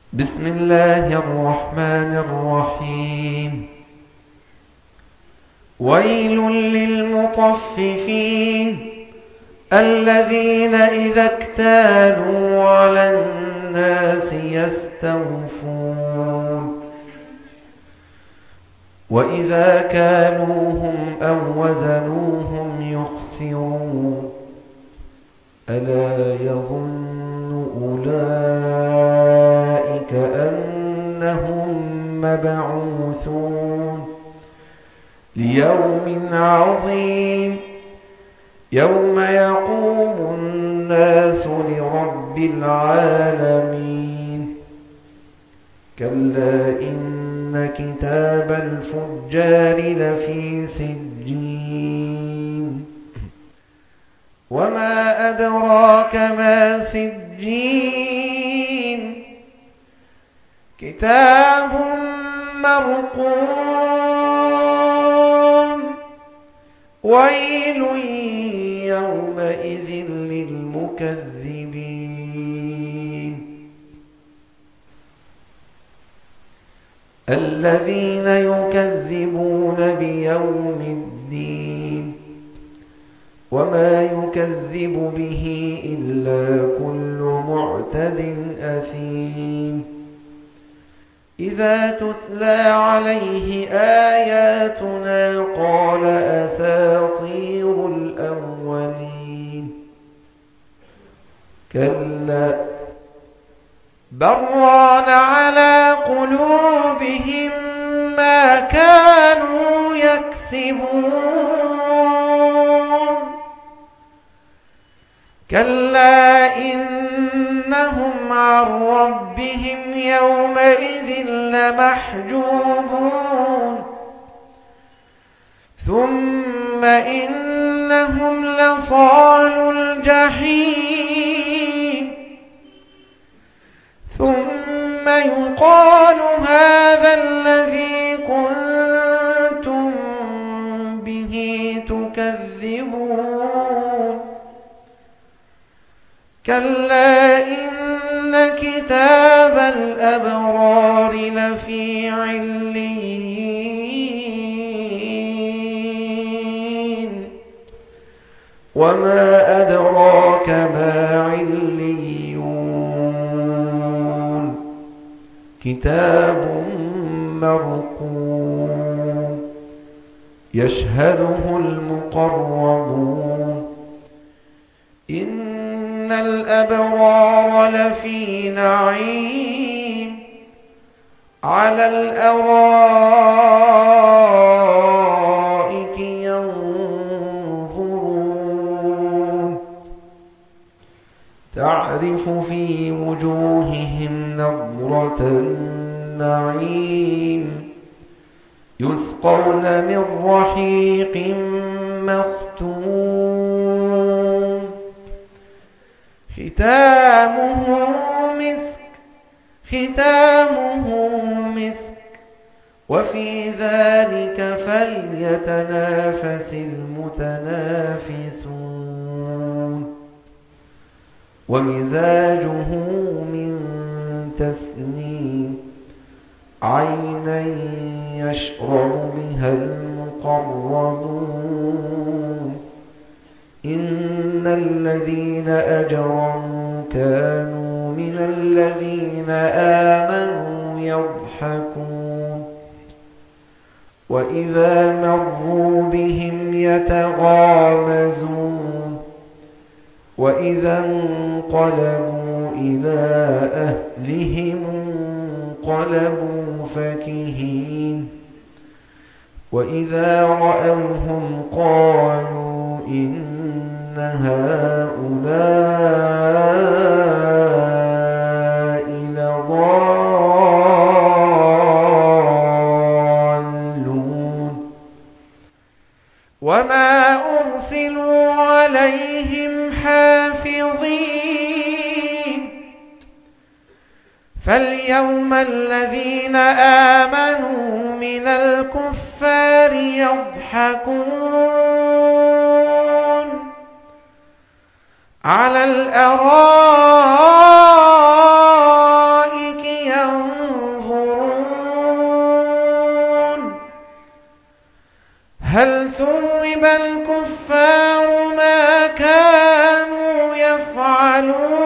بسم الله الرحمن الرحيم. ويل للمطففين الذين إذا اكتالوا على الناس يستوفون وإذا كالوهم أو وزنوهم يخسرون ألا يظن أولئك أنهم مبعوثون ليوم عظيم يوم يقوم الناس لرب العالمين. كلا إن كتاب الفجار لفي سجين وما أدراك ما سجين كتاب مرقوم ويل يومئذ للمكذبين الذين يكذبون بيوم الدين وما يكذب به إلا كل معتد أثيم إذا تتلى عليه آياتنا قال أساطير الأولين كلا بران على قلوبهم ما كانوا يكسبون كلا إنهم عن ربهم يومئذ لمحجوبون ثم إنهم لصالوا الجحيم ثم يقال هذا الذي كنتم به تكذبون كلا إن كتاب الأبرار لفي عليين وما أدراك ما عليون كتاب مرقوم يشهده المقربون إن الأبرار لفي نعيم على الأرائك ينظرون تعرف في وجوههم نضرة النعيم يسقون من رحيق مختوم ختامه مسك وفي ذلك فليتنافس المتنافسون ومزاجه من تسنيم عينا يشرب بها المقربون إن الذين أجرموا كانوا من الذين آمنوا يضحكون وإذا مروا بهم يتغامزون وإذا انقلبوا إلى أهلهم انقلبوا فكهين وإذا رأوهم قالوا إن هؤلاء لضالون وما أرسلوا عليهم حافظين فاليوم الذين آمنوا من الكفار يضحكون على الأرائك هل ثوب الكفار ما كانوا يفعلون